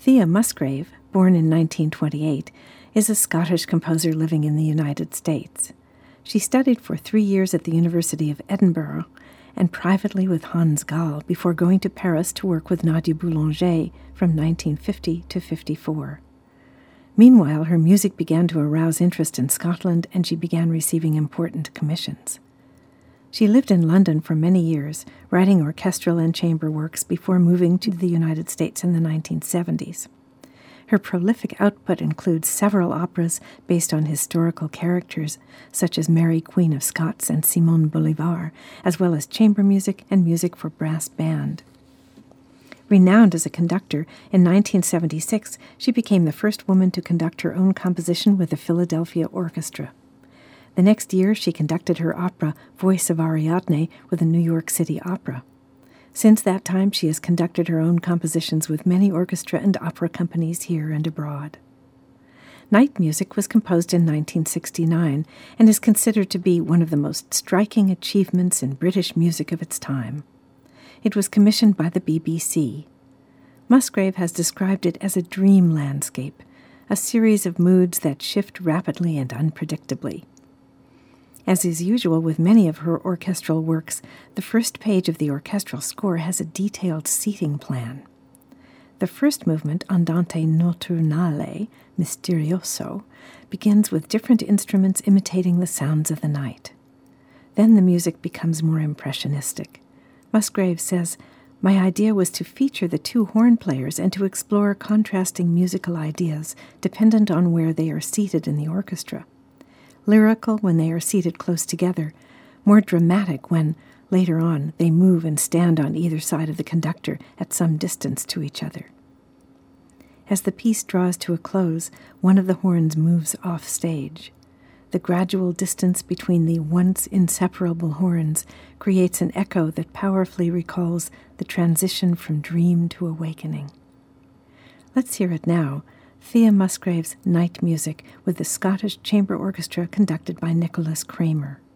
Thea Musgrave, born in 1928, is a Scottish composer living in the United States. She studied for 3 years at the University of Edinburgh and privately with Hans Gall before going to Paris to work with Nadia Boulanger from 1950 to 54. Meanwhile, her music began to arouse interest in Scotland and she began receiving important commissions. She lived in London for many years, writing orchestral and chamber works before moving to the United States in the 1970s. Her prolific output includes several operas based on historical characters, such as Mary, Queen of Scots and Simone Bolivar, as well as chamber music and music for brass band. Renowned as a conductor, in 1976 she became the first woman to conduct her own composition with the Philadelphia Orchestra. The next year she conducted her opera Voice of Ariadne with the New York City Opera. Since that time she has conducted her own compositions with many orchestra and opera companies here and abroad. Night Music was composed in 1969 and is considered to be one of the most striking achievements in British music of its time. It was commissioned by the BBC. Musgrave has described it as a dream landscape, a series of moods that shift rapidly and unpredictably. As is usual with many of her orchestral works, the first page of the orchestral score has a detailed seating plan. The first movement, Andante Noturnale, Misterioso, begins with different instruments imitating the sounds of the night. Then the music becomes more impressionistic. Musgrave says, "My idea was to feature the two horn players and to explore contrasting musical ideas dependent on where they are seated in the orchestra. Lyrical when they are seated close together, more dramatic when, later on, they move and stand on either side of the conductor at some distance to each other." As the piece draws to a close, one of the horns moves off stage. The gradual distance between the once inseparable horns creates an echo that powerfully recalls the transition from dream to awakening. Let's hear it now, Thea Musgrave's Night Music with the Scottish Chamber Orchestra conducted by Nicholas Kramer.